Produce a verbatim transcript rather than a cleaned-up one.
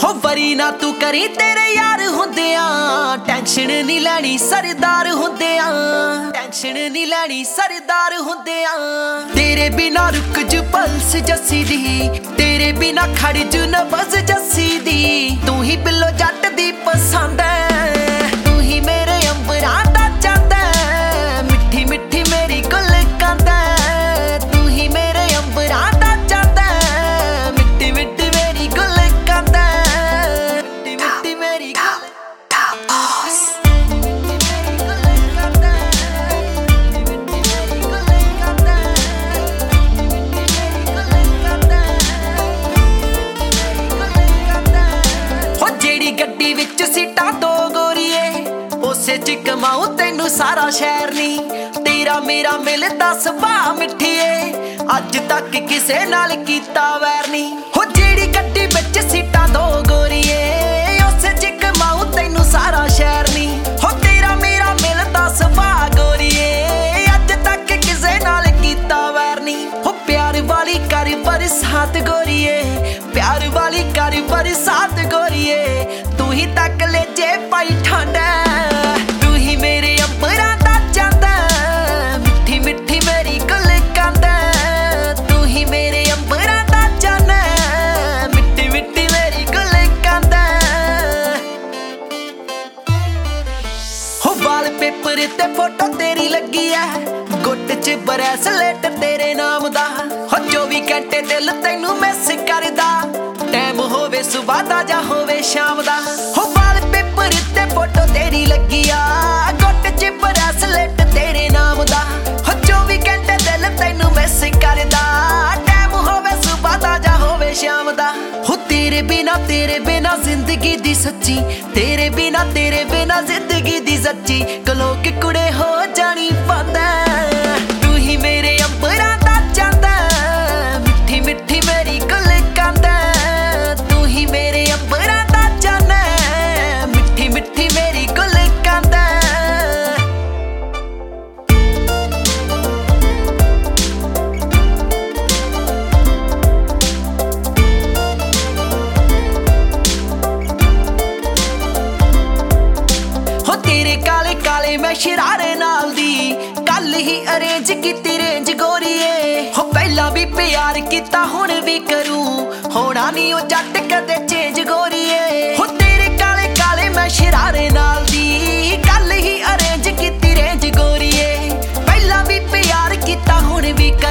हो वरी ना तू करी तेरे यार हुंदिया टेंशन नहीं लैनी सरदार हुंदिया टेंशन नहीं लैनी सरदार हुंदिया तेरे बिना रुक जू पल्स जस्सी दी तेरे बिना खड़ जू नबज जस्सी दी तू ही बिल्लो जट दी पसंद है तू ही मेरे अंबरां दा चंद है मिठी मिठी मेरी गुल कंद है तू ही मेरे अंबरां दा चंद है मिठी मिठी मेरी गुल कंद है मिठी मिठी मेरी गुल गड्डी विच सीटा दो गोरीए उसे च कमाऊं तेनू सारा शहर नी तेरा मेरा मिलदा सुभाऽ मिठिए अज तक किसे नाल कीता वैर नी हो जेड़ी गड्डी विच सीटा दो गोरीए उसे च कमाऊं तेनू सारा शहर नी हो तेरा मेरा मिलदा सुभाऽ गोरीए अज तक किसे नाल कीता वैर नी हो प्यार वाली कर बरसात गोरीए प्यार वाली कर बरसात गोरीए तू ही तक ले जे पाई ठंड तू ही मेरे अंबरां दा चंद मिठी मिठी मेरी गुल कंद तू ही मेरे अंबरां दा चंद मिठी मिठी मेरी गुल कंद हो वाल पेपर ते फोटो तेरी लगी है गुट च ब्रेसलेट तेरे नाम दा हो चौबी घंटे दिल तैनू मिस करदा टाइम होवे सुबह दा जा होवे शाम दा हो वाल पेपर ते फोटो तेरी लगी आ गुट च ब्रेसलेट तेरे नाम दा हो चौबी घंटे दिल तैनू मिस करदा टाइम होवे सुबह दा जा होवे शाम दा हो तेरे बिना तेरे बिना जिंदगी दी सच्ची तेरे बिना तेरे बिना जिंदगी दी सच्ची कलोक कुड़े हो जानी बंद तू ही मेरे अंबरां दा चंद मिठी मिठी मेरी गुल कंद तू ही मेरे अंबरां दा चंद मिठी मिठी मेरी गुल कंद हो तेरे काले काले मैं शरारे नाल दी कल ही अरेंज कीती रेंज गोरीए हो पहला भी प्यार कीता हुण भी करूं होना नहीं ओ जट कदे चेंज गोरीए हो तेरे काले काले मैं शरारे नाल दी कल ही अरेंज कीती रेंज गोरीए पहला भी प्यार कीता हुण भी